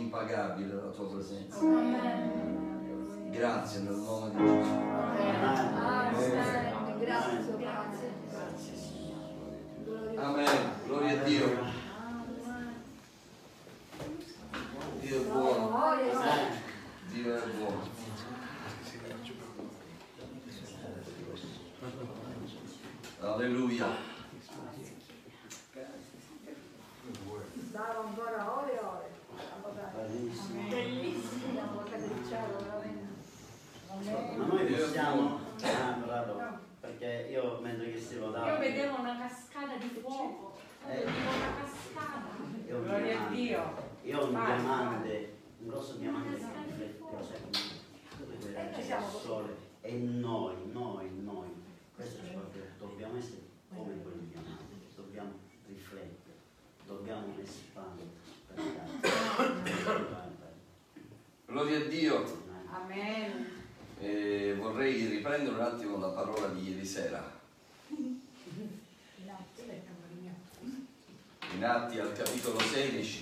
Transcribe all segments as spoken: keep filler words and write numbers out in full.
impagabile la tua presenza. Amen. Grazie nel nome di Gesù. Amen. Grazie, grazie. Amen. Gloria a Dio. Dio è buono. Dio è buono. Alleluia. Stavo ancora ore e ore. Bellissimo, veramente. Ma noi possiamo, ah, bravo, perché io mentre che si votava, Io vedevo una cascata di fuoco, Eh. vedevo una cascata. io ho un Gloria a diamante, Dio. io ho un Vai, diamante, un grosso diamante che riflette, sai, come quei raggi del sole, e noi, noi, noi, questo ci fa dire, dobbiamo essere come quel diamante, dobbiamo riflettere, dobbiamo espandere. Gloria a Dio. Amen. E vorrei riprendere un attimo la parola di ieri sera. In Atti al capitolo sedici.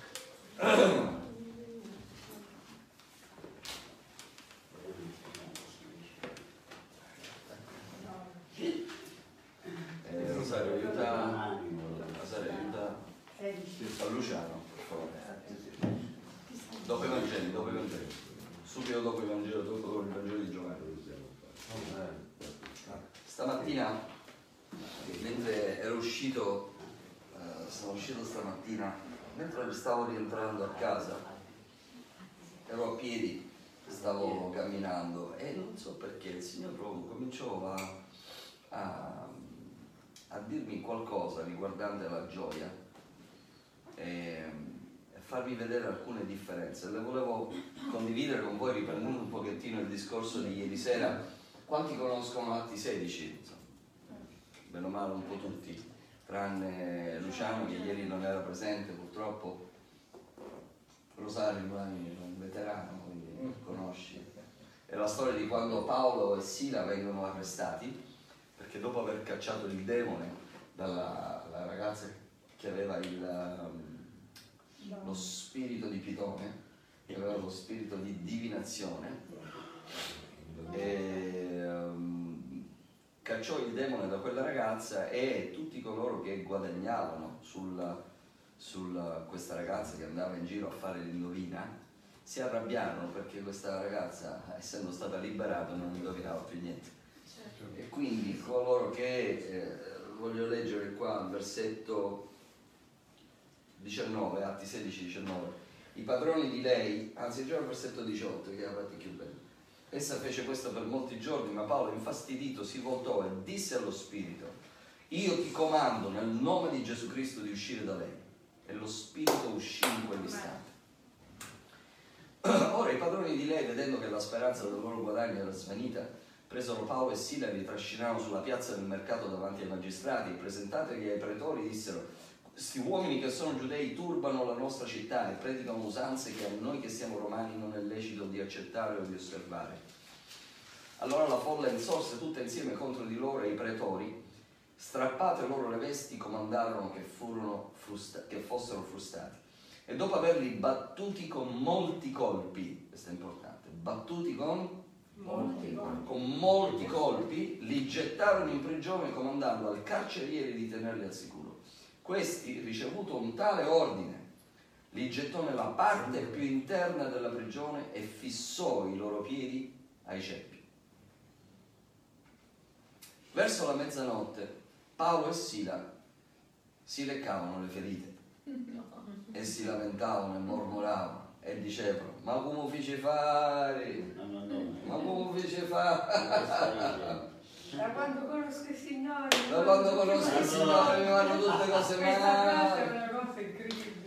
Eh, Rosario aiuta. Rosario aiuta. A Luciano, per favore. Dopo i Vangeli, dopo i Vangeli. Subito dopo il Vangelo, dopo il Vangelo di Giovanni. Stamattina, mentre ero uscito, eh, sono uscito stamattina, mentre stavo rientrando a casa, ero a piedi, stavo camminando e non so perché il Signore proprio cominciò a, a, a dirmi qualcosa riguardante la gioia e, e farmi vedere alcune differenze. Le volevo condividere con voi riprendendo un pochettino il discorso di ieri sera. Quanti conoscono Atti sedici? Insomma, bene o male un po' tutti, tranne Luciano che ieri non era presente purtroppo. Rosario ormai è un veterano, quindi conosci. È la storia di quando Paolo e Sila vengono arrestati perché dopo aver cacciato il demone dalla, dalla ragazza che aveva il, um, lo spirito di Pitone, che aveva lo spirito di divinazione, e, um, cacciò il demone da quella ragazza e tutti coloro che guadagnavano sul, sul questa ragazza che andava in giro a fare l'indovina si arrabbiarono perché questa ragazza, essendo stata liberata, non indovinava più niente. E quindi coloro che, eh, voglio leggere qua il versetto diciannove, Atti sedici diciannove, i padroni di lei, anzi già il versetto diciotto che è la parte più bella. Essa fece questo per molti giorni, ma Paolo, infastidito, si voltò e disse allo spirito: io ti comando nel nome di Gesù Cristo di uscire da lei. E lo spirito uscì in quell'istante. Ora i padroni di lei, vedendo che la speranza del loro guadagno era svanita, presero Paolo e Sila e li trascinarono sulla piazza del mercato davanti ai magistrati e presentateli ai pretori dissero: questi uomini che sono giudei turbano la nostra città e predicano usanze che a noi che siamo romani non è lecito di accettare o di osservare. Allora la folla insorse tutta insieme contro di loro e i pretori, strappate loro le vesti, comandarono che, furono frusta- che fossero frustati. E dopo averli battuti con molti colpi, questo è importante, battuti con molti, con molti colpi, li gettarono in prigione comandando al carceriere di tenerli al sicuro. Questi, ricevuto un tale ordine, li gettò nella parte più interna della prigione e fissò i loro piedi ai ceppi. Verso la mezzanotte Paolo e Sila si leccavano le ferite e si lamentavano e mormoravano e dicevano: ma come fece fare? Ma come fece fare? Da quando conosco il Signore. Da quando conosco il Signore mi vanno tutte cose Questa frase è male. una cosa incredibile.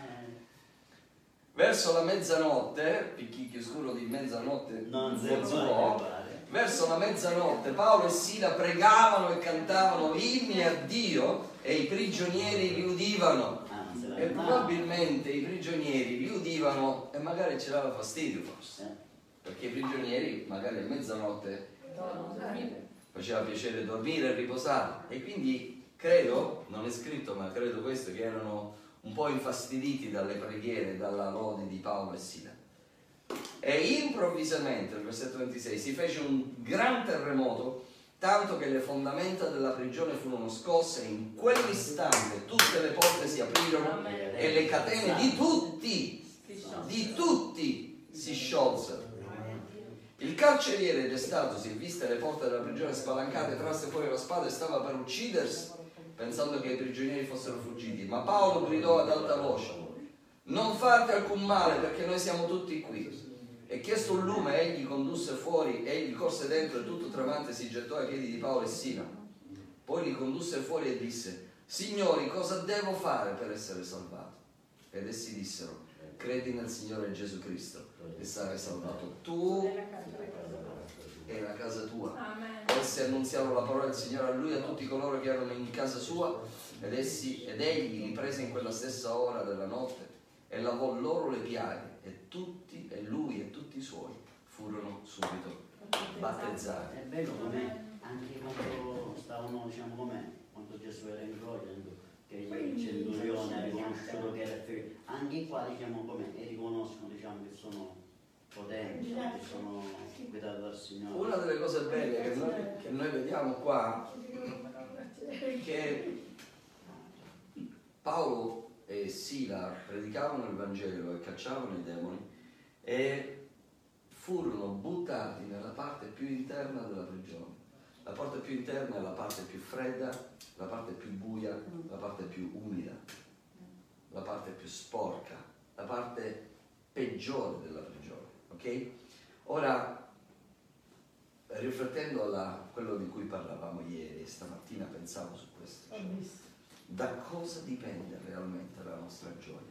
Verso la mezzanotte, picchicchio scuro di mezzanotte, Non si non si può può. fare. Verso la mezzanotte Paolo e Sila pregavano e cantavano inni a Dio e i prigionieri li udivano. Ah, non se la E probabilmente i prigionieri li udivano e magari ci dava fastidio forse, perché i prigionieri magari a mezzanotte faceva piacere dormire e riposare, e quindi credo, non è scritto ma credo questo, che erano un po' infastiditi dalle preghiere e dalla lode di Paolo e Sila. E improvvisamente, nel versetto ventisei, si fece un gran terremoto, tanto che le fondamenta della prigione furono scosse e in quell'istante tutte le porte si aprirono e le catene di tutti, di tutti si sciolsero. Il carceriere destatosi, viste le porte della prigione spalancate, trasse fuori la spada e stava per uccidersi, pensando che i prigionieri fossero fuggiti. Ma Paolo gridò ad alta voce: non farti alcun male, perché noi siamo tutti qui. E chiesto un lume, egli condusse fuori, egli corse dentro e tutto tremante si gettò ai piedi di Paolo e Sila. Poi li condusse fuori e disse: signori, cosa devo fare per essere salvato? Ed essi dissero: credi nel Signore Gesù Cristo e sarai salvato tu e la casa tua. Essi annunziarono la parola del Signore a lui e a tutti coloro che erano in casa sua, ed, essi, ed egli li prese in quella stessa ora della notte e lavò loro le piaghe, e tutti, e lui e tutti i suoi furono subito battezzati. È bello come anche quando stavano, diciamo, come quando Gesù era in gloria, che il centurione ha riconosciuto che era figlio, anche qua, diciamo, come e riconoscono, diciamo, che sono potenti, che sono guidati dal Signore. Una delle cose belle che noi, che noi vediamo qua è che Paolo e Sila predicavano il Vangelo e cacciavano i demoni e furono buttati nella parte più interna della prigione. La parte più interna è la parte più fredda, la parte più buia, la parte più umida, la parte più sporca, la parte peggiore della prigione, ok? Ora, riflettendo a quello di cui parlavamo ieri, stamattina pensavo su questo. Cioè, da cosa dipende realmente la nostra gioia?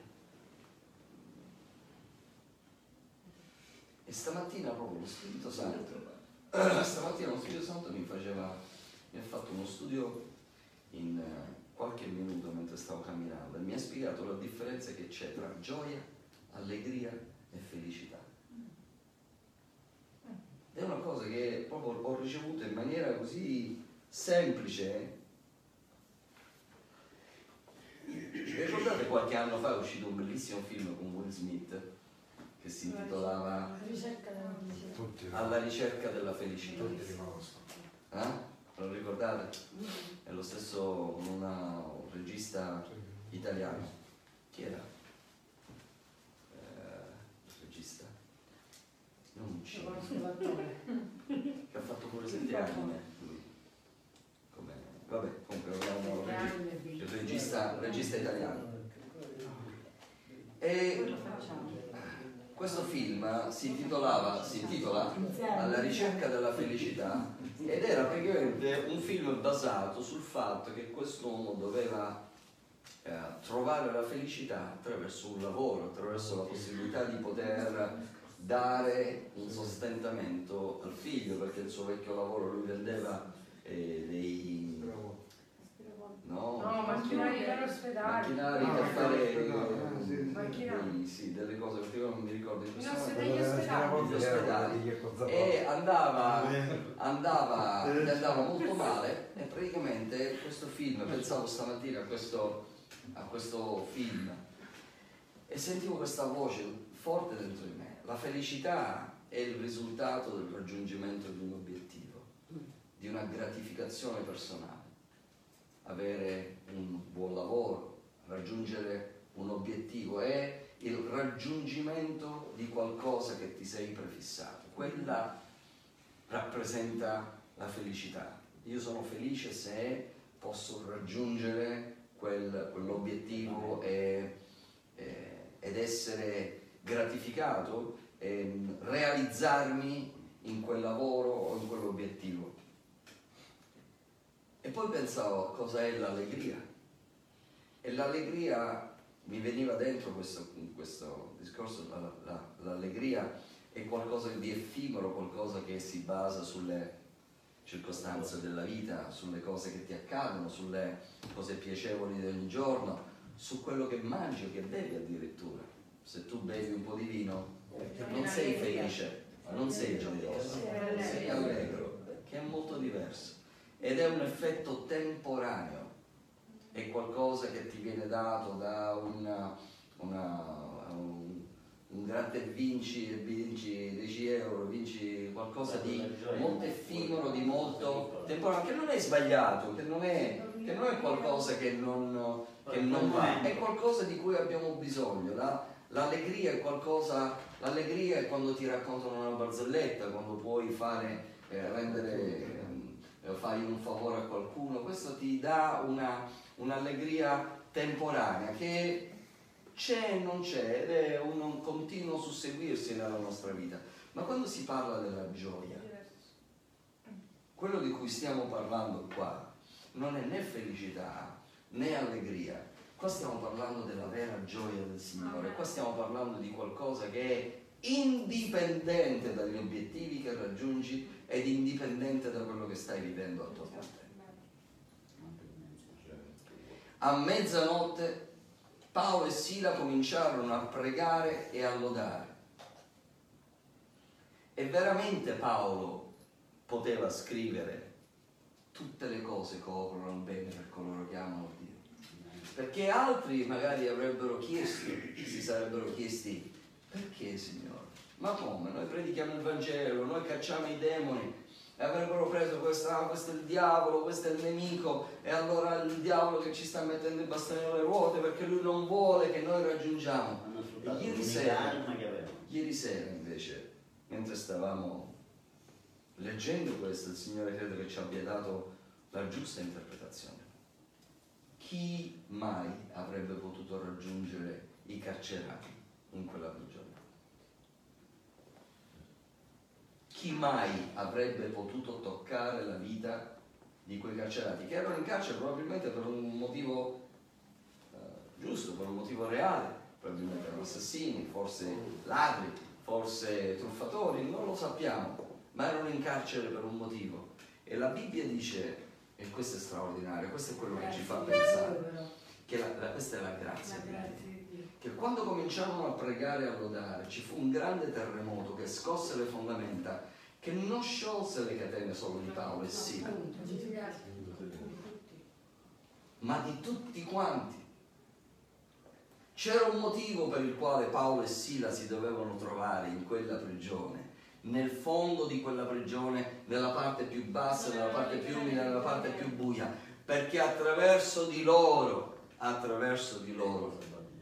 E stamattina proprio lo Spirito Santo, stamattina lo Spirito Santo mi faceva, mi ha fatto uno studio in qualche minuto mentre stavo camminando e mi ha spiegato la differenza che c'è tra gioia, allegria e felicità. È una cosa che proprio ho ricevuto in maniera così semplice. Ricordate qualche anno fa è uscito un bellissimo film con Will Smith che si intitolava Alla ricerca della felicità. Eh? Lo ricordate? È lo stesso una, un regista italiano. Chi era? Eh, il regista? Non un cinema. Che ha fatto pure sette anni lui. Come? Vabbè, comunque abbiamo il regista, regista italiano. E questo film si intitolava, si intitola Alla ricerca della felicità ed era praticamente un film basato sul fatto che quest'uomo doveva eh, trovare la felicità attraverso un lavoro, attraverso la possibilità di poter dare un sostentamento al figlio, perché il suo vecchio lavoro lui vendeva eh, dei no, No, macchinari per ospedali. macchinari per fare Macchinari. dei- sì, delle cose, perché io non mi ricordo in questo No, se momento. degli ospedali. Gli ospedali. E andava, andava, gli andava molto male e praticamente questo film, pensavo stamattina a questo, a questo film e sentivo questa voce forte dentro di me. La felicità è il risultato del raggiungimento di un obiettivo, di una gratificazione personale. Avere un buon lavoro, raggiungere un obiettivo è il raggiungimento di qualcosa che ti sei prefissato. Quella rappresenta la felicità. Io sono felice se posso raggiungere quel, quell'obiettivo e, e, ed essere gratificato e realizzarmi in quel lavoro o in quell'obiettivo. E poi pensavo cosa è l'allegria. E l'allegria mi veniva dentro questo, questo discorso, la, la, l'allegria è qualcosa di effimero, qualcosa che si basa sulle circostanze della vita, sulle cose che ti accadono, sulle cose piacevoli di ogni giorno, su quello che mangi o che bevi addirittura. Se tu bevi un po' di vino non sei felice, non sei gioioso, sei allegro, che è molto diverso. Ed è un effetto temporaneo, è qualcosa che ti viene dato da una, una, un, un gratta e vinci, e vinci dieci euro, vinci qualcosa di molto effimero, di molto temporaneo, che non è sbagliato, che non è, che non è qualcosa che non, che non va, è qualcosa di cui abbiamo bisogno. La, l'allegria è qualcosa, l'allegria è quando ti raccontano una barzelletta, quando puoi fare, eh, rendere, eh, fai un favore a qualcuno, questo ti dà una, un'allegria temporanea che c'è e non c'è, ed è un continuo susseguirsi nella nostra vita. Ma quando si parla della gioia, quello di cui stiamo parlando qua non è né felicità né allegria. Qua stiamo parlando della vera gioia del Signore. Qua stiamo parlando di qualcosa che è indipendente dagli obiettivi che raggiungi ed indipendente da quello che stai vivendo attorno a te. A mezzanotte Paolo e Sila cominciarono a pregare e a lodare. E veramente Paolo poteva scrivere tutte le cose che operano bene per coloro che amano Dio. Perché altri magari avrebbero chiesto, si sarebbero chiesti, perché Signore? Ma come? Noi predichiamo il Vangelo, noi cacciamo i demoni, e avrebbero preso questa, ah, questo è il diavolo, questo è il nemico, e allora il diavolo che ci sta mettendo i bastoni alle ruote perché lui non vuole che noi raggiungiamo. E ieri sera, ieri sera invece, mentre stavamo leggendo questo, il Signore credo che ci abbia dato la giusta interpretazione. Chi mai avrebbe potuto raggiungere i carcerati in quella prigione? Chi mai avrebbe potuto toccare la vita di quei carcerati, che erano in carcere probabilmente per un motivo eh, giusto, per un motivo reale, probabilmente erano assassini, forse ladri, forse truffatori, non lo sappiamo, ma erano in carcere per un motivo. E la Bibbia dice, e questo è straordinario, questo è quello che ci fa pensare, che la, la, questa è la grazia di Dio, che quando cominciarono a pregare e a lodare ci fu un grande terremoto che scosse le fondamenta, che non sciolse le catene solo di Paolo e Sila, ma di tutti quanti. C'era un motivo per il quale Paolo e Sila si dovevano trovare in quella prigione, nel fondo di quella prigione, nella parte più bassa, nella parte più umida, nella parte più buia, perché attraverso di loro, attraverso di loro,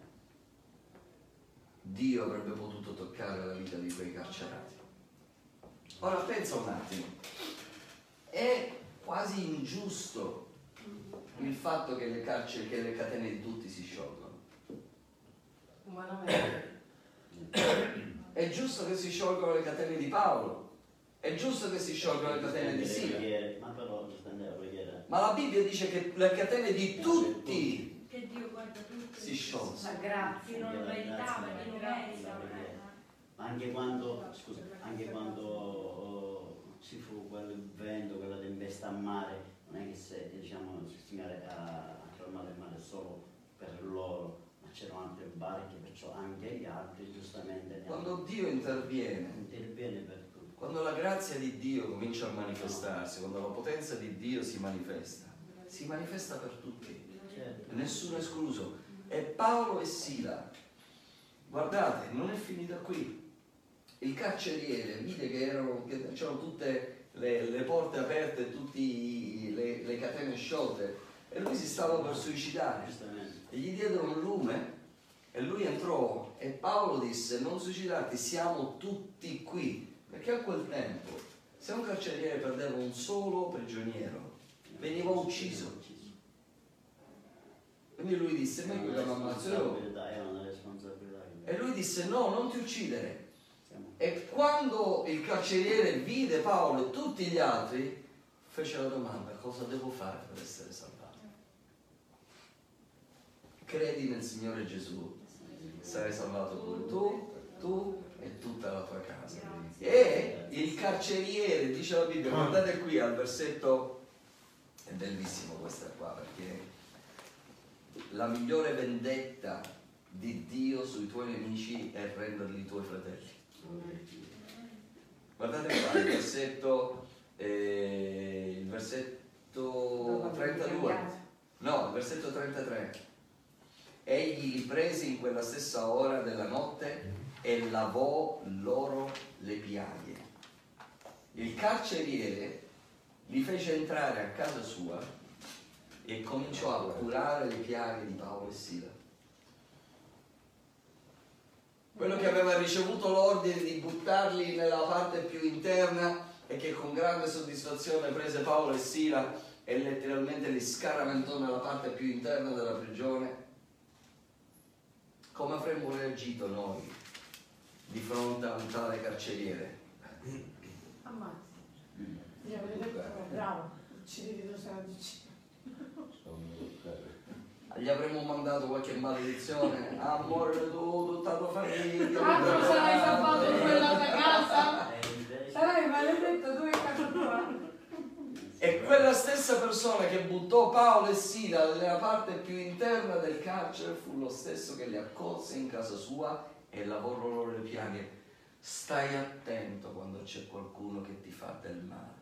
Dio avrebbe potuto toccare la vita di quei carcerati. Ora pensa un attimo, è quasi ingiusto il fatto che le carceri, che le catene di tutti si sciolgono. Umanamente. È giusto che si sciolgano le catene di Paolo, è giusto che si sciolgano le catene di Sila, ma però la preghiera. ma la Bibbia dice che le catene di tutti Che Dio guarda tutti. si sciolsero. Ma grazie. Chi non lo meritava, chi non merita. Ma anche quando, scusa, anche quando oh, ci fu quel vento, quella tempesta a mare, non è che se diciamo il Signore ha calmato il mare solo per loro, ma c'erano altre barche, perciò anche gli altri giustamente. Quando Dio interviene, interviene per tutti. Quando la grazia di Dio comincia a manifestarsi, quando la potenza di Dio si manifesta, si manifesta per tutti, Certo. nessuno escluso. E Paolo e Sila, guardate, non è finita qui. Il carceriere vide che, erano, che c'erano tutte le, le porte aperte, tutte le, le catene sciolte, e lui si stava per suicidare. E gli diedero un lume e lui entrò, e Paolo disse: non suicidarti, siamo tutti qui. Perché a quel tempo, se un carceriere perdeva un solo prigioniero, veniva ucciso. Quindi lui disse: meglio che lo ammazzo io. E lui disse: no, non ti uccidere. E quando il carceriere vide Paolo e tutti gli altri, fece la domanda: cosa devo fare per essere salvato? Credi nel Signore Gesù, sarai salvato pure tu, tu e tutta la tua casa. E il carceriere, dice la Bibbia, guardate qui al versetto, è bellissimo questa qua, perché la migliore vendetta di Dio sui tuoi nemici è renderli i tuoi fratelli. Guardate qua il versetto, eh, il versetto trentadue, No, versetto trentatré. Egli li prese in quella stessa ora della notte e lavò loro le piaghe. Il carceriere li fece entrare a casa sua e cominciò a curare le piaghe di Paolo e Sila. Quello che aveva ricevuto l'ordine di buttarli nella parte più interna e che con grande soddisfazione prese Paolo e Sila e letteralmente li scaraventò nella parte più interna della prigione. Come avremmo reagito noi di fronte a un tale carceriere? Ammazza. Gli avrei detto, bravo, ucciditi tu sei vicino. Gli avremmo mandato qualche maledizione. Amore tu, tutta la tua famiglia. Altro sarai salvato quella da casa. E invece Sarai maledetto tu e casa tua. E quella stessa persona che buttò Paolo e Sila nella parte più interna del carcere fu lo stesso che li accolse in casa sua e lavorò loro le piaghe. Stai attento quando c'è qualcuno che ti fa del male.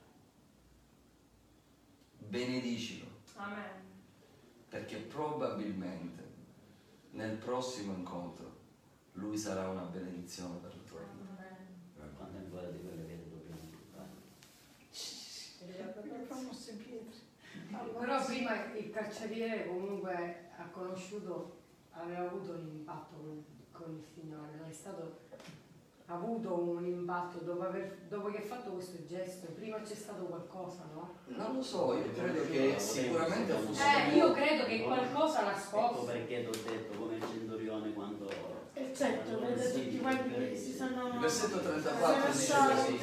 Benedicilo. Amen. Perché probabilmente nel prossimo incontro lui sarà una benedizione per la tua vita. quando è quella di quelle che dobbiamo fare. Però prima il carceriere comunque ha conosciuto, aveva avuto un impatto con, con il Signore, non è stato, ha avuto un impatto dopo, aver, dopo che ha fatto questo gesto, prima c'è stato qualcosa, no? Non lo so, io credo che sicuramente fosse... Eh, io credo che qualcosa l'ha Ecco scosso. perché ti ho detto, come il centurione quando... E certo, quando vedete sì, tutti quanti che si sono... Il versetto trentaquattro dice sono così.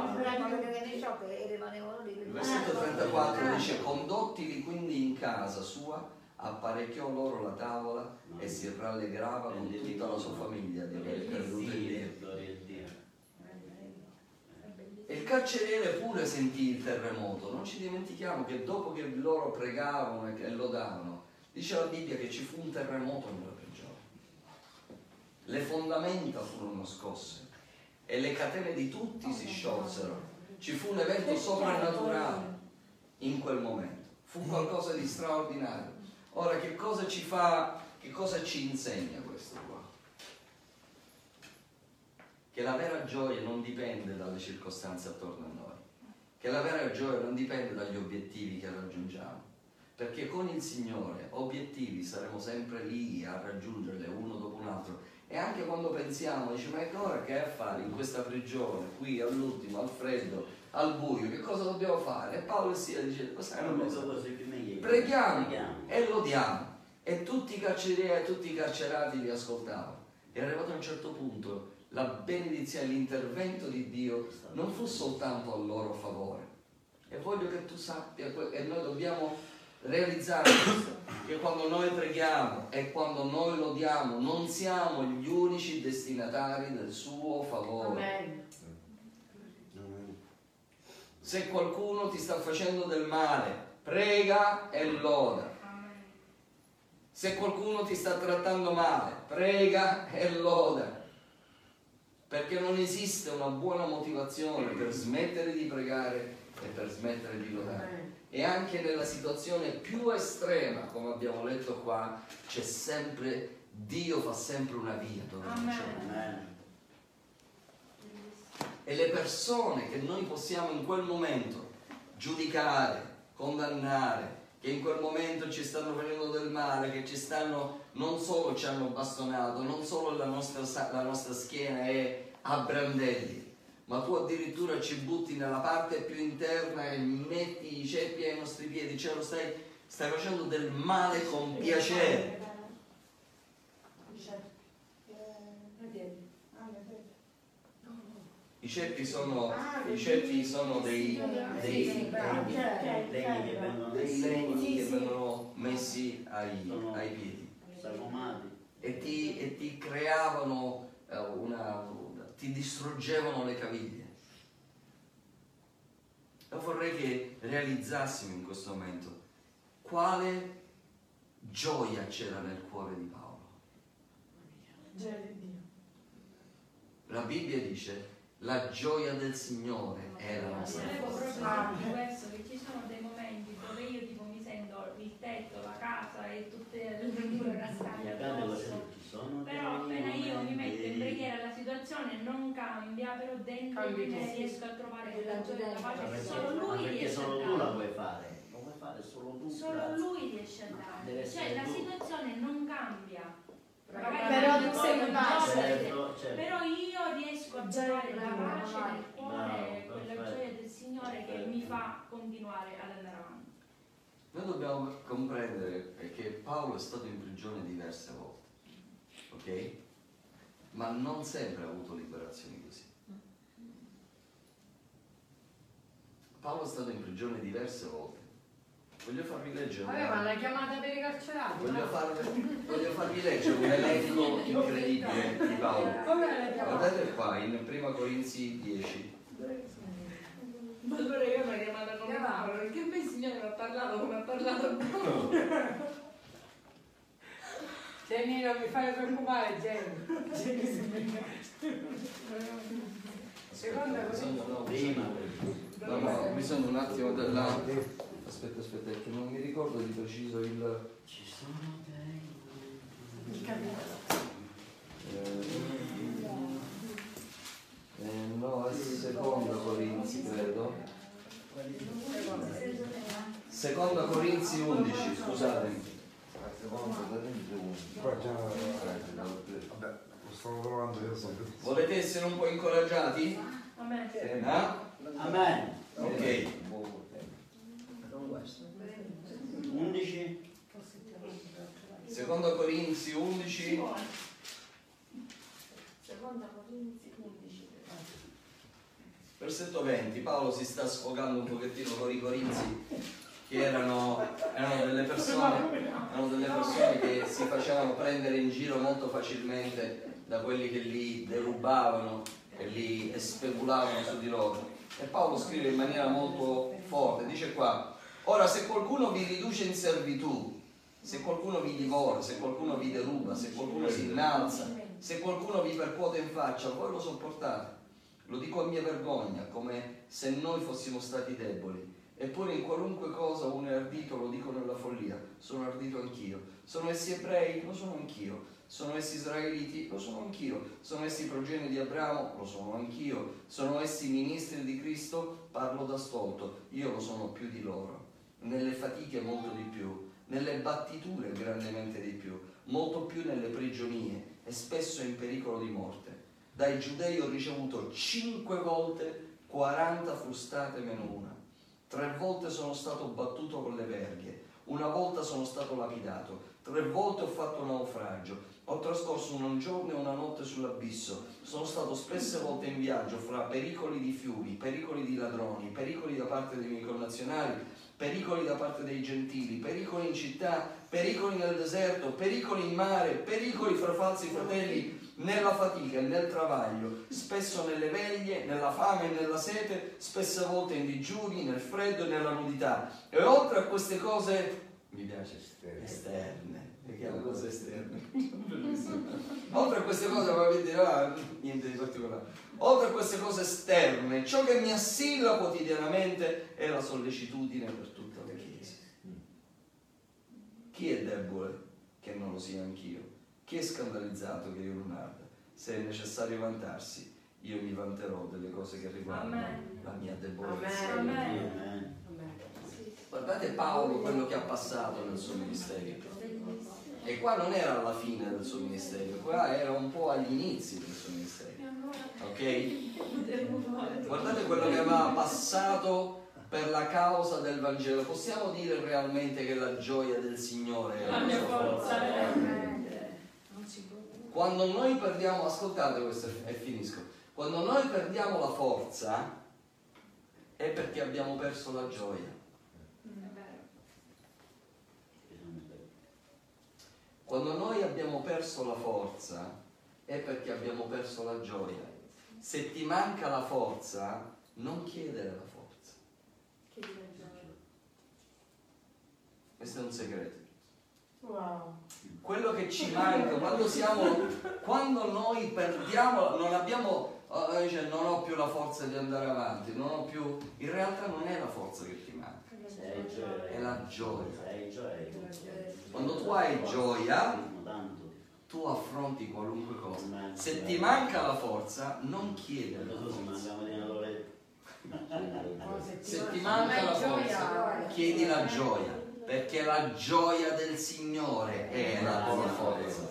Il versetto trentaquattro dice: condottili quindi in casa sua, apparecchiò loro la tavola e si rallegrava con tutta la sua famiglia di aver creduto in Dio. Gloria a Dio. E il carceriere pure sentì il terremoto. Non ci dimentichiamo che dopo che loro pregavano e lodavano, dice la Bibbia che ci fu un terremoto nella prigione. Le fondamenta furono scosse e le catene di tutti si sciolsero. Ci fu un evento soprannaturale in quel momento. Fu qualcosa di straordinario. Ora, che cosa ci fa, che cosa ci insegna questo qua? Che la vera gioia non dipende dalle circostanze attorno a noi, che la vera gioia non dipende dagli obiettivi che raggiungiamo, perché con il Signore obiettivi saremo sempre lì a raggiungerli uno dopo un altro. E anche quando pensiamo, dici, ma che ora che è a fare in questa prigione, qui all'ultimo, al freddo, al buio, che cosa dobbiamo fare? E Paolo e Sila dice, questa è una cosa, preghiamo e lodiamo. E tutti i carcerieri, tutti i carcerati li ascoltavano. E arrivato a un certo punto la benedizione, l'intervento di Dio non fu soltanto a loro favore. E voglio che tu sappia, e noi dobbiamo realizzare questo, che quando noi preghiamo e quando noi lodiamo non siamo gli unici destinatari del suo favore. Amen. Se qualcuno ti sta facendo del male, prega e loda. Se qualcuno ti sta trattando male, prega e loda. Perché non esiste una buona motivazione per smettere di pregare e per smettere di lodare. E anche nella situazione più estrema, come abbiamo letto qua, c'è sempre, Dio fa sempre una via dove non c'è. Amen. E le persone che noi possiamo in quel momento giudicare, condannare, che in quel momento ci stanno facendo del male, che ci stanno, non solo ci hanno bastonato, non solo la nostra, la nostra schiena è a brandelli, ma tu addirittura ci butti nella parte più interna e metti i ceppi ai nostri piedi, cioè lo stai, stai facendo del male con piacere. I ceppi sono, i ceppi sono dei, dei, Legni che vengono dei legni che vengono messi ai, Sono- ai piedi salvamati. e ti, e ti creavano eh, una, una- ti distruggevano le caviglie. Io vorrei che realizzassimo in questo momento quale gioia c'era nel cuore di Paolo. Gioia di Dio. La Bibbia dice: la gioia del Signore è la nostra Volevo forza. proprio dire questo, che ci sono dei momenti dove io tipo mi sento il tetto, la casa, Però appena io mi metto in preghiera la situazione non cambia, però dentro di me riesco a trovare quella gioia e la pace che solo lui perché riesce a solo tu la dare. puoi fare, lo puoi fare solo tu. Solo grazie. lui riesce a Deve dare. Cioè essere la tu. situazione non cambia. Magari Però non tu sei voglio capace. gioia, Certo, certo. però io riesco a trovare la pace nel cuore, Bravo, quella perfetto. gioia del Signore che Perfetto. mi fa continuare ad andare avanti. Noi dobbiamo comprendere che Paolo è stato in prigione diverse volte, ok? Ma non sempre ha avuto liberazioni così. Paolo è stato in prigione diverse volte. Voglio farvi leggere Vabbè, ma una... la chiamata per i carcerati. Voglio, no? farvi, voglio farvi leggere un elenco incredibile di Paolo. Come la chiamata? Guardate qua, in prima Corinzi dieci. Ma allora io mi chiamata come Paolo, perché a me il Signore mi ha parlato come ha parlato a Paolo. Jenny, non mi fai preoccupare, Jenny. Jenny si Seconda Bisogna, no, Prima. no, no, ho bisogno un attimo della... Aspetta, aspetta, che non mi ricordo di preciso il... Ci sono dei... Il capitolo. Eh, eh, no, è seconda Corinzi, credo. Seconda Corinzi undici, scusatemi. Qua già, vabbè, lo stavo provando io sempre. Volete essere un po' incoraggiati? Amen. Eh? Amen. Ok. undici. Seconda Corinzi undici. Seconda Corinzi undici. Versetto venti. Paolo si sta sfogando un pochettino con i corinzi, che erano, erano, delle persone, erano delle persone che si facevano prendere in giro molto facilmente da quelli che li derubavano e li speculavano su di loro. E Paolo scrive in maniera molto forte, dice qua: ora se qualcuno vi riduce in servitù, se qualcuno vi divora, se qualcuno vi deruba, se qualcuno si innalza, se qualcuno vi percuote in faccia, voi lo sopportate. Lo dico a mia vergogna, come se noi fossimo stati deboli. Eppure in qualunque cosa uno è ardito, lo dico nella follia, sono ardito anch'io. Sono essi ebrei? Lo sono anch'io. Sono essi israeliti? Lo sono anch'io. Sono essi progenie di Abramo? Lo sono anch'io. Sono essi ministri di Cristo? Parlo da stolto, io lo sono più di loro. Nelle fatiche molto di più, nelle battiture grandemente di più, molto più nelle prigionie e spesso in pericolo di morte. Dai giudei ho ricevuto cinque volte quaranta frustate meno una. Tre volte sono stato battuto con le verghe, una volta sono stato lapidato, tre volte ho fatto naufragio, ho trascorso un giorno e una notte sull'abisso, sono stato spesse volte in viaggio fra pericoli di fiumi, pericoli di ladroni, pericoli da parte dei miei connazionali, pericoli da parte dei gentili, pericoli in città, pericoli nel deserto, pericoli in mare, pericoli fra falsi fratelli, nella fatica e nel travaglio, spesso nelle veglie, nella fame e nella sete, spesse volte in digiuni, nel freddo e nella nudità. E oltre a queste cose, mi piace, esterne, perché è una cosa esterna. Oltre a queste cose, ma vi dirà niente di particolare. Oltre a queste cose esterne, ciò che mi assilla quotidianamente è la sollecitudine per tutta la Chiesa. Chi è debole che non lo sia anch'io? Chi è scandalizzato che io non arda? Se è necessario vantarsi, io mi vanterò delle cose che riguardano Amen. la mia debolezza. Amen. Amen. Amen. Guardate Paolo, quello che ha passato nel suo ministero. E qua non era alla fine del suo ministero, qua era un po' agli inizi del suo ministero. Ok? Guardate quello che aveva passato per la causa del Vangelo. Possiamo dire realmente che la gioia del Signore era la sua forza? Quando noi perdiamo, ascoltate questo e finisco, quando noi perdiamo la forza è perché abbiamo perso la gioia. Quando noi abbiamo perso la forza è perché abbiamo perso la gioia. Se ti manca la forza, non chiedere la forza. Questo è un segreto. Wow. Quello che ci manca, quando siamo, quando noi perdiamo, non abbiamo, uh, cioè non ho più la forza di andare avanti, non ho più, in realtà non è la forza che ti manca, Sei gioia. è la gioia. Sei gioia. Quando tu hai gioia, Tanto. tu affronti qualunque cosa. Se ti manca la forza, non chiedere la forza. Se ti manca la forza, chiedi la gioia, perché la gioia del Signore è la tua forza.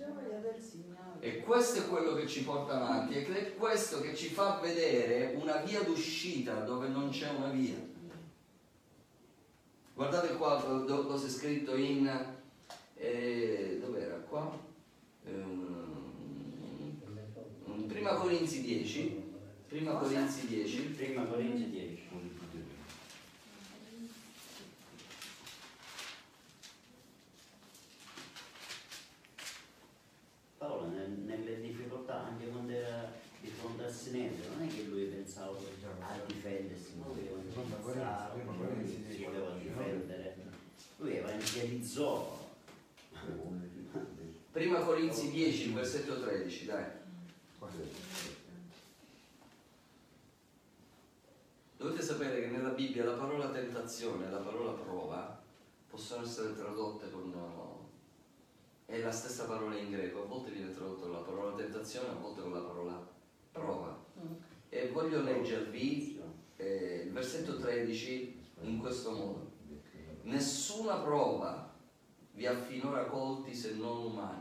E questo è quello che ci porta avanti, ed è questo che ci fa vedere una via d'uscita dove non c'è una via. Guardate qua dove è scritto in eh, dov'era qua? Um, Prima Corinzi dieci. Prima Corinzi dieci. Prima Corinzi dieci. Paolo nelle difficoltà, anche quando era di fronte a Sinedrio, non è che lui pensava a difendersi, ma lui pensava, si voleva difendere. Lui evangelizzò. Prima Corinzi dieci, versetto tredici, dai. Dovete sapere che nella Bibbia la parola tentazione e la parola prova possono essere tradotte con... è la stessa parola in greco, a volte viene tradotta con la parola tentazione, a volte con la parola prova. E voglio leggervi eh, il versetto tredici in questo modo. Nessuna prova vi ha finora colti se non umana.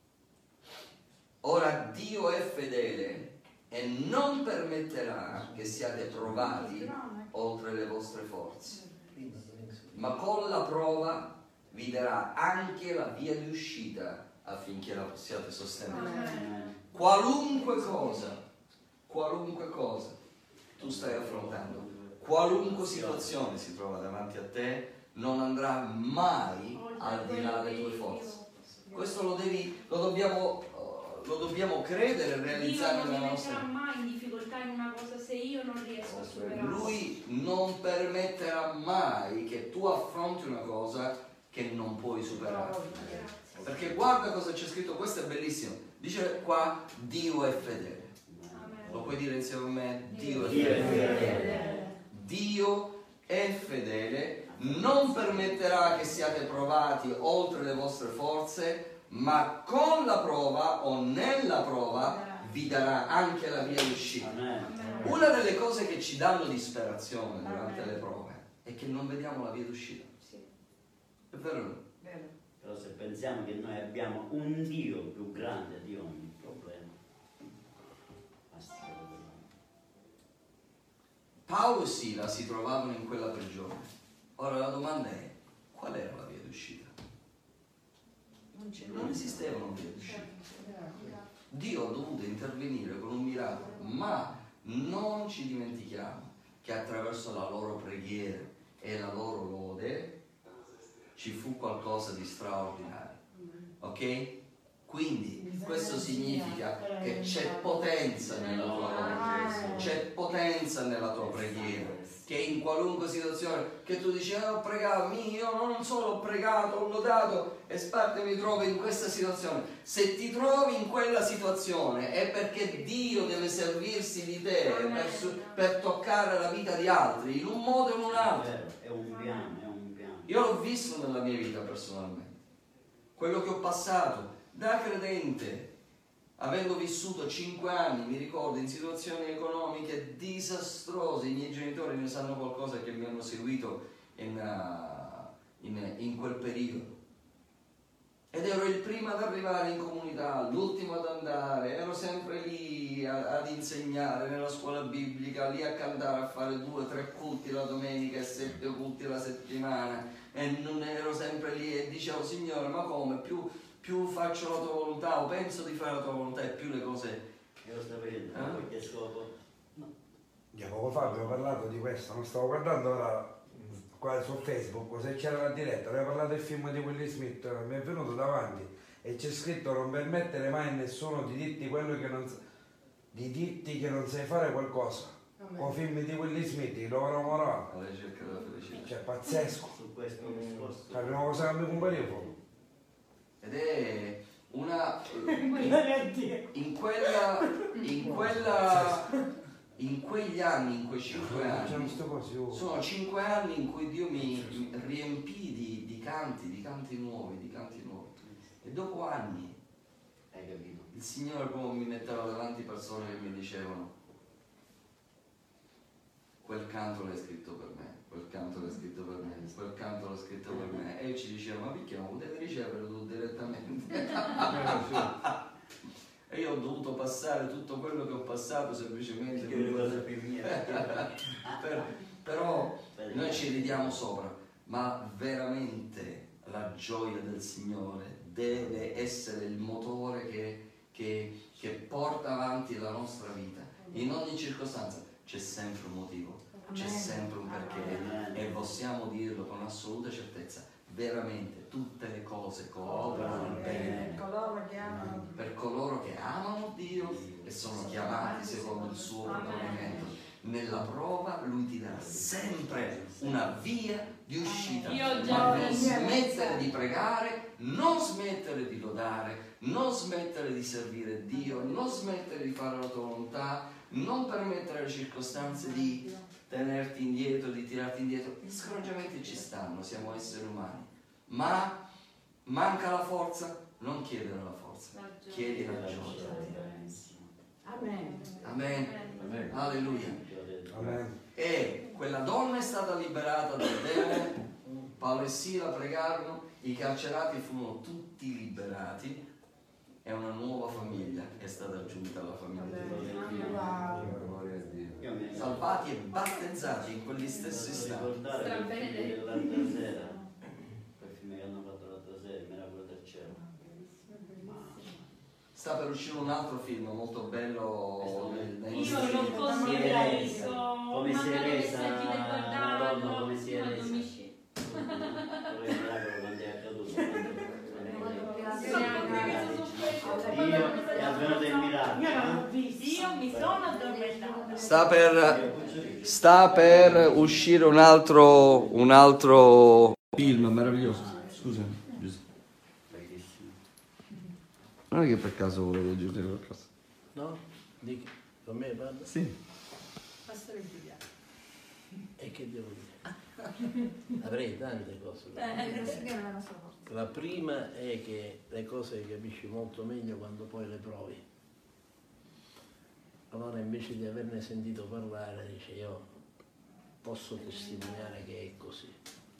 Ora Dio è fedele e non permetterà che siate provati oltre le vostre forze, ma con la prova vi darà anche la via di uscita affinché la possiate sostenere. Qualunque cosa, qualunque cosa tu stai affrontando, qualunque situazione si trova davanti a te, non andrà mai al di là delle tue forze. Questo lo devi, lo dobbiamo, lo dobbiamo credere e realizzare nella nostra vita. Dio non mi metterà mai in difficoltà in una cosa se io non riesco a superare. Lui non permetterà mai che tu affronti una cosa che non puoi superare. Perché guarda cosa c'è scritto, questo è bellissimo. Dice qua, Dio è fedele. Amen. Lo puoi dire insieme a me? Dio è Dio è fedele. fedele. Dio è fedele, non permetterà che siate provati oltre le vostre forze, ma con la prova o nella prova vi darà anche la via d'uscita. Una delle cose che ci danno disperazione durante le prove è che non vediamo la via d'uscita. È vero o no? Però se pensiamo che noi abbiamo un Dio più grande di ogni problema, basta. Paolo e Sila si trovavano in quella prigione. Ora la domanda è, qual era la via d'uscita? Non esisteva una via d'uscita. Dio ha dovuto intervenire con un miracolo, ma non ci dimentichiamo che attraverso la loro preghiera e la loro lode ci fu qualcosa di straordinario. Ok? Quindi questo significa che c'è potenza nella tua lode, c'è potenza nella tua preghiera, che in qualunque situazione che tu dici ah, ho pregato, io non solo ho pregato, ho lodato e sparte mi trovo in questa situazione. Se ti trovi in quella situazione è perché Dio deve servirsi di te per, per toccare la vita di altri in un modo o in un altro. È un piano, è un piano. Io l'ho visto nella mia vita personalmente, quello che ho passato da credente, avendo vissuto cinque anni, mi ricordo, in situazioni economiche disastrose. I miei genitori ne sanno qualcosa che mi hanno seguito in, uh, in, in quel periodo. Ed ero il primo ad arrivare in comunità, l'ultimo ad andare, ero sempre lì a, ad insegnare nella scuola biblica, lì a cantare, a fare due, tre culti la domenica e sette culti la settimana, e non ero sempre lì e dicevo Signore, ma come, più, più faccio la tua volontà o penso di fare la tua volontà e più le cose... Io lo stavo vedendo, Eh? che scopo? No. Io poco fa abbiamo parlato di questo, non stavo guardando ora qua su Facebook, se c'era la diretta, abbiamo parlato del film di Will Smith, mi è venuto davanti e c'è scritto non permettere mai a nessuno di dirti quello che non di dirti che non sai fare qualcosa. Con film di Will Smith, di loro morale. alla ricerca della felicità. Cioè pazzesco. Su questo discorso. La prima cosa che mi comparivo. Ed è una... in quella... in quella... in quegli anni, in quei cinque anni, sono cinque anni in cui Dio mi riempì di, di canti, di canti nuovi, di canti nuovi. E dopo anni il Signore proprio mi metteva davanti persone che mi dicevano: quel canto l'hai scritto per me, quel canto l'hai scritto per me, quel canto l'ho scritto per me. E io ci dicevo: ma perché non potevi ricevere tu direttamente? E io ho dovuto passare tutto quello che ho passato semplicemente per, però noi ci ridiamo sopra, ma veramente la gioia del Signore deve essere il motore che, che, che porta avanti la nostra vita. In ogni circostanza c'è sempre un motivo, c'è sempre un perché, e possiamo dirlo con assoluta certezza: veramente tutte le cose cooperano bene per coloro che amano Dio e sono chiamati secondo il suo proponimento. Nella prova Lui ti darà sempre una via di uscita, ma non smettere di pregare, non smettere di lodare, non smettere di servire Dio, non smettere di fare la tua volontà, non permettere alle circostanze di tenerti indietro, di tirarti indietro. Gli scoraggiamenti ci stanno, siamo esseri umani, ma manca la forza, non chiedere la forza, chiedi la gioia. Amen. Amen. Amen. Alleluia. Amen. E quella donna è stata liberata dal demone, Paolo e Sila pregarono, i carcerati furono tutti liberati e una nuova famiglia è stata aggiunta alla famiglia di Dio. Salvati e battezzati in quegli stessi istanti. L'altra sera, quel film che hanno fatto l'altra sera, il Miracolo del Cielo. Sta per uscire un altro film molto bello. Io non posso vedere visto, come si è resa la donna, come si è resa. Quello è il miracolo quando è accaduto. Io è avvenuto il miracolo. Io mi sono addormentata. Sta per, sta per uscire un altro, un altro film meraviglioso. Scusami. Bellissimo. Non è che per caso volevo aggiungere qualcosa. No? Dica, con me parla? Sì. Pastore Giuliano. E che devo dire? Avrei tante cose. La prima è che le cose le capisci molto meglio quando poi le provi. Allora invece di averne sentito parlare, dice: io posso testimoniare che è così.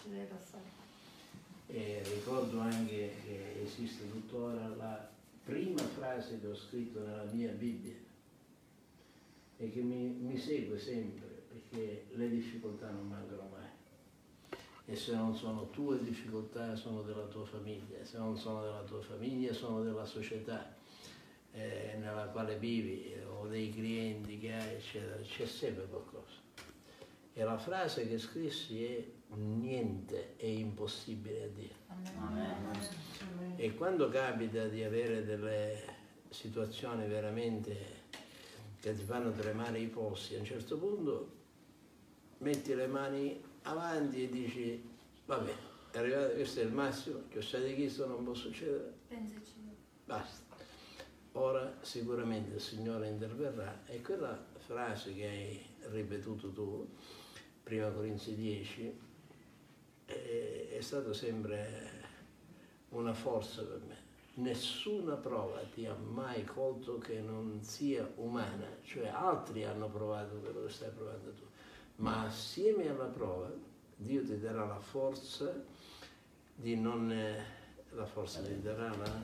E ricordo anche che esiste tuttora la prima frase che ho scritto nella mia Bibbia e che mi, mi segue sempre, perché le difficoltà non mancano mai. E se non sono tue difficoltà, sono della tua famiglia; se non sono della tua famiglia, sono della società eh, nella quale vivi, o dei clienti che hai, eccetera. C'è sempre qualcosa. E la frase che scrissi è: niente è impossibile a Dio. Amen. E quando capita di avere delle situazioni veramente che ti fanno tremare i polsi, a un certo punto metti le mani avanti e dici: vabbè, è arrivato, questo è il massimo che ho stato chiesto, non può succedere, basta. Ora sicuramente il Signore interverrà. E quella frase che hai ripetuto tu, prima Corinzi dieci, è, è stata sempre una forza per me. Nessuna prova ti ha mai colto che non sia umana, cioè altri hanno provato quello che stai provando tu, ma assieme alla prova Dio ti darà la forza di non, la forza ti darà la,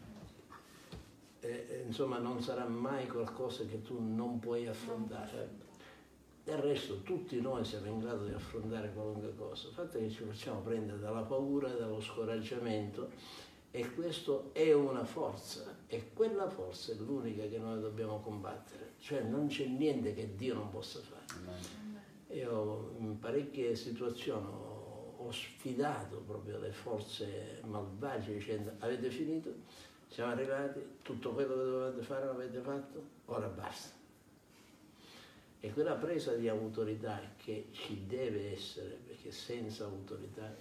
eh, insomma non sarà mai qualcosa che tu non puoi affrontare. Del resto tutti noi siamo in grado di affrontare qualunque cosa, il fatto è che ci facciamo prendere dalla paura, dallo scoraggiamento, e questo è una forza, e quella forza è l'unica che noi dobbiamo combattere, cioè non c'è niente che Dio non possa fare. Io in parecchie situazioni ho, ho sfidato proprio le forze malvagie dicendo: avete finito? Siamo arrivati, tutto quello che dovevate fare l'avete fatto, ora basta. E quella presa di autorità che ci deve essere, perché senza autorità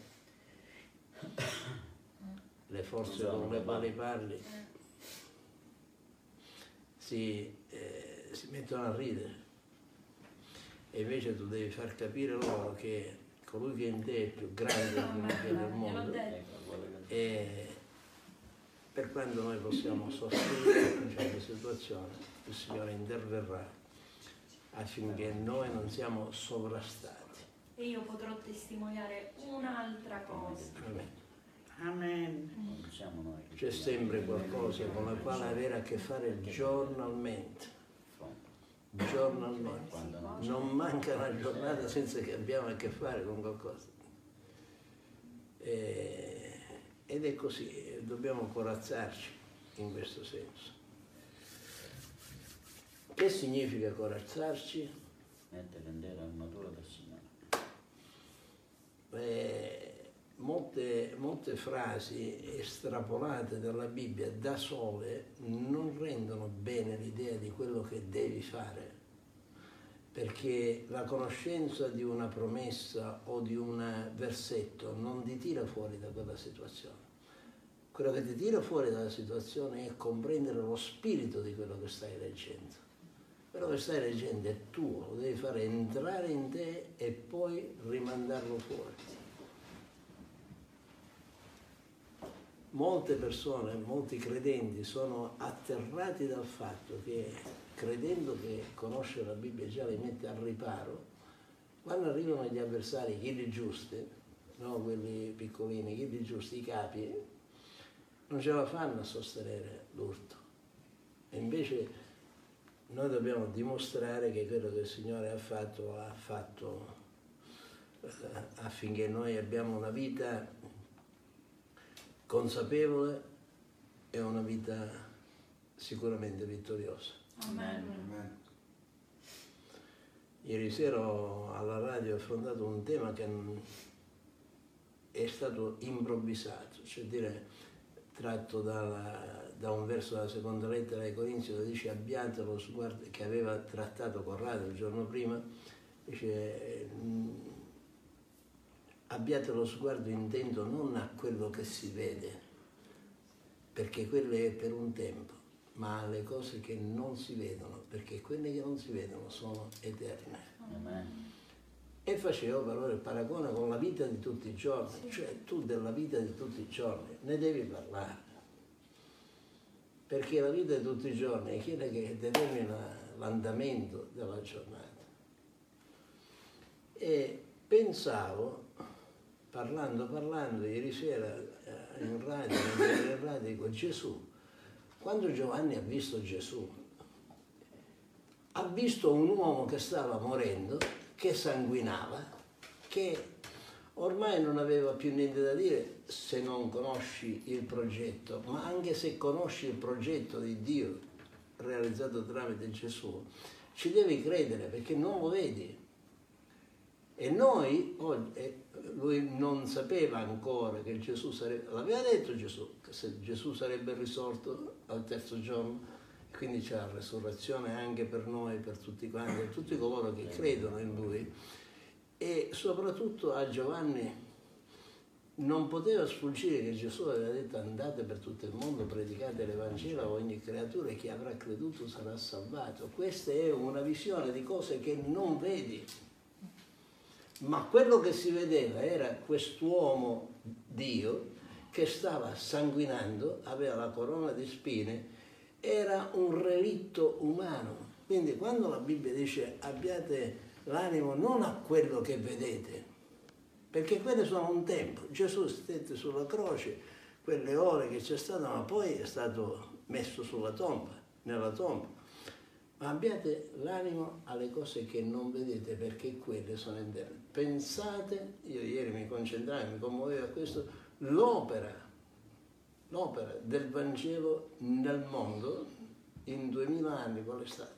le forze con le quali parli si, eh, si mettono a ridere, e invece tu devi far capire loro che colui che in te è più grande di colui che è nel mondo, e per quanto noi possiamo sostenere in certe situazioni, il Signore interverrà affinché noi non siamo sovrastati. E io potrò testimoniare un'altra cosa. Amen. Amen. Non siamo noi. C'è sempre qualcosa con la quale avere a che fare giornalmente. Giornalmente. Non manca una giornata senza che abbiamo a che fare con qualcosa. E, ed è così, dobbiamo corazzarci in questo senso. Che significa corazzarci? Mettere in terra l'armatura del Signore. Eh, molte, molte frasi estrapolate dalla Bibbia da sole non rendono bene l'idea di quello che devi fare, perché la conoscenza di una promessa o di un versetto non ti tira fuori da quella situazione. Quello che ti tira fuori dalla situazione è comprendere lo spirito di quello che stai leggendo. Quello che stai leggendo è tuo, lo devi fare entrare in te e poi rimandarlo fuori. Molte persone, molti credenti sono atterrati dal fatto che, credendo che conoscere la Bibbia già li mette al riparo, quando arrivano gli avversari, quelli giusti, no, quelli piccolini, quelli giusti, i capi, non ce la fanno a sostenere l'urto. E invece noi dobbiamo dimostrare che quello che il Signore ha fatto, ha fatto eh, affinché noi abbiamo una vita consapevole e una vita sicuramente vittoriosa. Amen. Amen. Ieri sera alla radio ho affrontato un tema che è stato improvvisato, cioè dire, tratto dalla, da un verso della seconda lettera ai Corinzi dove dice abbiate lo sguardo, che aveva trattato Corrado il giorno prima, dice abbiate lo sguardo intento non a quello che si vede, perché quello è per un tempo, ma alle cose che non si vedono, perché quelle che non si vedono sono eterne. Amen. E facevo allora il paragone con la vita di tutti i giorni, cioè tu della vita di tutti i giorni ne devi parlare, perché la vita di tutti i giorni è quella che determina l'andamento della giornata. E pensavo, parlando, parlando, ieri sera in radio, in radio, dico Gesù, quando Giovanni ha visto Gesù, ha visto un uomo che stava morendo, che sanguinava, che ormai non aveva più niente da dire se non conosci il progetto, ma anche se conosci il progetto di Dio realizzato tramite Gesù, ci devi credere perché non lo vedi. E noi, lui non sapeva ancora che Gesù sarebbe, l'aveva detto Gesù, che se Gesù sarebbe risorto al terzo giorno, quindi c'è la resurrezione anche per noi, per tutti quanti, per tutti coloro che credono in Lui. E soprattutto a Giovanni non poteva sfuggire che Gesù aveva detto andate per tutto il mondo, predicate l'Evangelo a ogni creatura e chi avrà creduto sarà salvato. Questa è una visione di cose che non vedi. Ma quello che si vedeva era quest'uomo Dio che stava sanguinando, aveva la corona di spine, era un relitto umano. Quindi quando la Bibbia dice abbiate l'animo non a quello che vedete, perché quelle sono un tempo. Gesù stette sulla croce, quelle ore che c'è stato, ma poi è stato messo sulla tomba, nella tomba. Ma abbiate l'animo alle cose che non vedete, perché quelle sono interne. Pensate, io ieri mi concentravo, mi commuovevo a questo, l'opera, l'opera del Vangelo nel mondo in duemila anni qual è stata?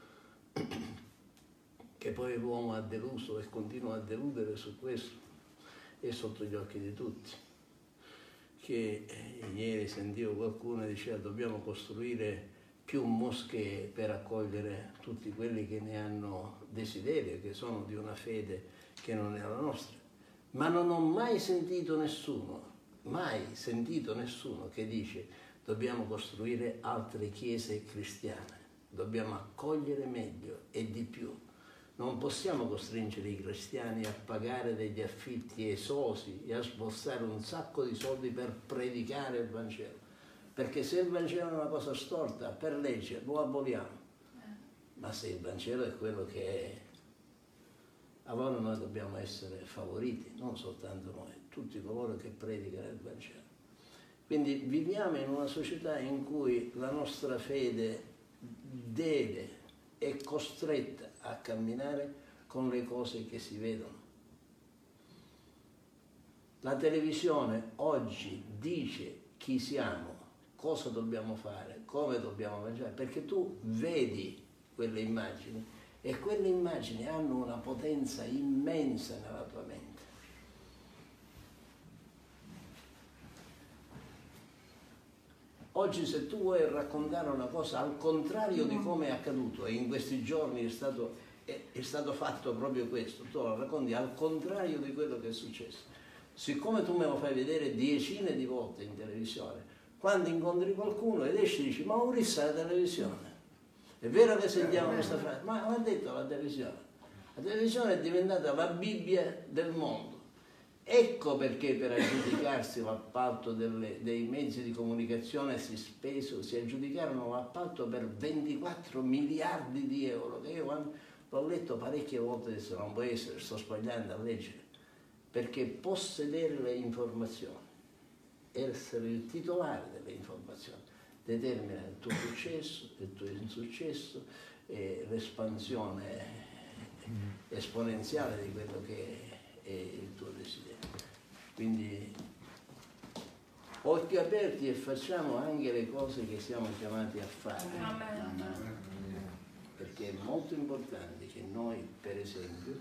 Che poi l'uomo ha deluso e continua a deludere su questo, è sotto gli occhi di tutti. Che eh, ieri sentivo qualcuno che diceva dobbiamo costruire più moschee per accogliere tutti quelli che ne hanno desiderio, che sono di una fede che non è la nostra. Ma non ho mai sentito nessuno, mai sentito nessuno che dice dobbiamo costruire altre chiese cristiane, dobbiamo accogliere meglio e di più. Non possiamo costringere i cristiani a pagare degli affitti esosi e a sborsare un sacco di soldi per predicare il Vangelo. perché se il Vangelo è una cosa storta, per legge lo aboliamo. Ma se il Vangelo è quello che è, allora noi dobbiamo essere favoriti, non soltanto noi, tutti coloro che predicano il Vangelo. Quindi viviamo in una società in cui la nostra fede deve, è costretta a camminare con le cose che si vedono. La televisione oggi dice chi siamo, cosa dobbiamo fare, come dobbiamo mangiare, perché tu vedi quelle immagini e quelle immagini hanno una potenza immensa nella tua mente. Oggi se tu vuoi raccontare una cosa al contrario di come è accaduto, e in questi giorni è stato, è, è stato fatto proprio questo, tu lo racconti al contrario di quello che è successo. Siccome tu me lo fai vedere decine di volte in televisione, quando incontri qualcuno ed esci dici Maurizio alla televisione. È vero che sentiamo questa frase, ma l'ha detto la televisione. La televisione è diventata la Bibbia del mondo. Ecco perché per aggiudicarsi l'appalto delle, dei mezzi di comunicazione si speso, si aggiudicarono l'appalto per ventiquattro miliardi di euro, che io quando l'ho letto parecchie volte adesso non può essere, sto sbagliando a leggere, perché possedere le informazioni, essere il titolare delle informazioni, determina il tuo successo, il tuo insuccesso e l'espansione esponenziale di quello che è il tuo desiderio. Quindi occhi aperti e facciamo anche le cose che siamo chiamati a fare. Amen. Perché è molto importante che noi, per esempio,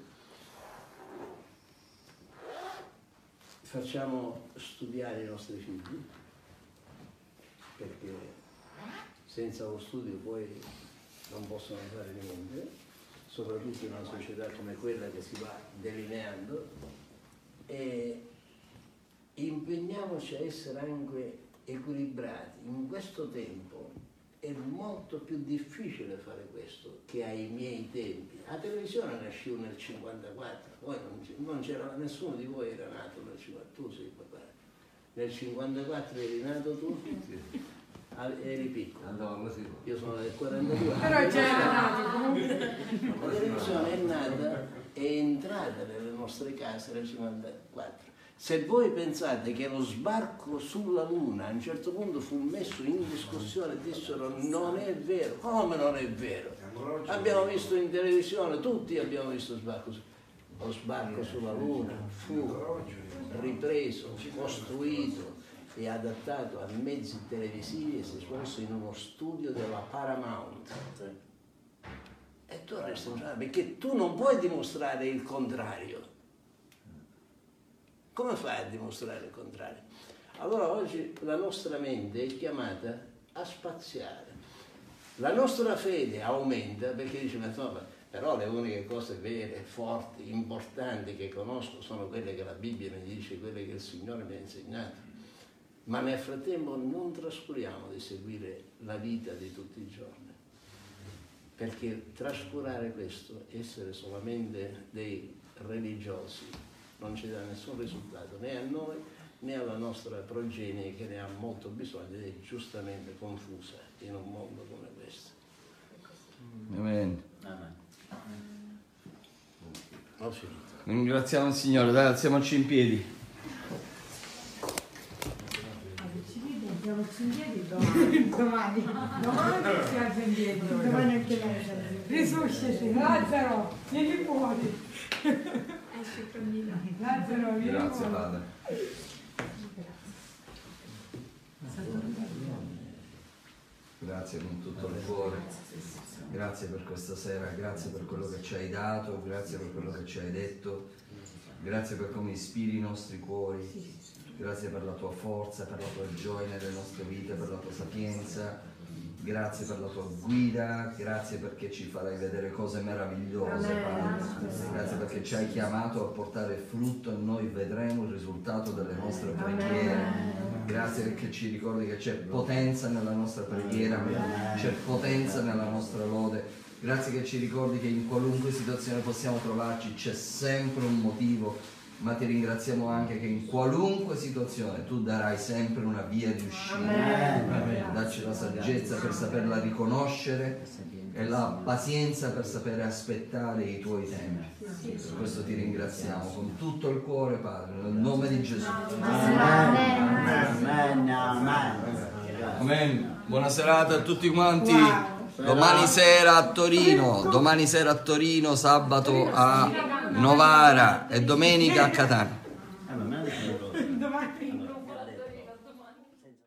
facciamo studiare i nostri figli, perché senza lo studio poi non possono fare niente, soprattutto in una società come quella che si va delineando, e impegniamoci a essere anche equilibrati. In questo tempo è molto più difficile fare questo che ai miei tempi. La televisione nasceva nel cinquantaquattro, poi non c'era, nessuno di voi era nato nel cinquantaquattro, tu sei papà. Nel cinquantaquattro eri nato tu? Eri piccolo. Io sono del quarantadue. Però già era nato comunque. La televisione è nata, è entrata nelle nostre case nel cinquantaquattro. Se voi pensate che lo sbarco sulla Luna a un certo punto fu messo in discussione e dissero non è vero, come non è vero? Abbiamo visto in televisione, tutti abbiamo visto lo sbarco. Lo sbarco sulla Luna fu ripreso, costruito e adattato a mezzi televisivi e si svolse in uno studio della Paramount. E tu resti un giorno, perché tu non puoi dimostrare il contrario. Come fai a dimostrare il contrario? Allora oggi la nostra mente è chiamata a spaziare. La nostra fede aumenta perché dice, ma insomma, però le uniche cose vere, forti, importanti che conosco sono quelle che la Bibbia mi dice, quelle che il Signore mi ha insegnato. Ma nel frattempo non trascuriamo di seguire la vita di tutti i giorni. Perché trascurare questo, essere solamente dei religiosi, non ci dà nessun risultato né a noi né alla nostra progenie che ne ha molto bisogno ed è giustamente confusa in un mondo come questo. Amen. Amen. Ho finito. Ringraziamo il Signore, dai, alziamoci in piedi. Andiamoci in piedi domani. Domani. Domani si alza in piedi. Domani anche lei. Risusciti. Lazzaro, vieni fuori. Lazzaro, vieni Grazie fuori. Padre. Grazie con tutto il cuore. Grazie per questa sera, grazie per quello che ci hai dato, grazie per quello che ci hai detto, grazie per come ispiri i nostri cuori, grazie per la tua forza, per la tua gioia nelle nostre vite, per la tua sapienza, grazie per la tua guida, grazie perché ci farai vedere cose meravigliose, Padre. Grazie perché ci hai chiamato a portare frutto e noi vedremo il risultato delle nostre preghiere. Grazie perché ci ricordi che c'è potenza nella nostra preghiera, c'è potenza nella nostra lode. Grazie che ci ricordi che in qualunque situazione possiamo trovarci c'è sempre un motivo ma ti ringraziamo anche che in qualunque situazione tu darai sempre una via di uscita. Amen. Dacci la saggezza per saperla riconoscere e la pazienza per sapere aspettare i tuoi tempi. Per questo ti ringraziamo con tutto il cuore, Padre, nel nome di Gesù. Amen. Amen. Amen. Amen. Buona serata a tutti quanti. Domani sera a Torino, domani sera a Torino, sabato a Novara e domenica a Catania.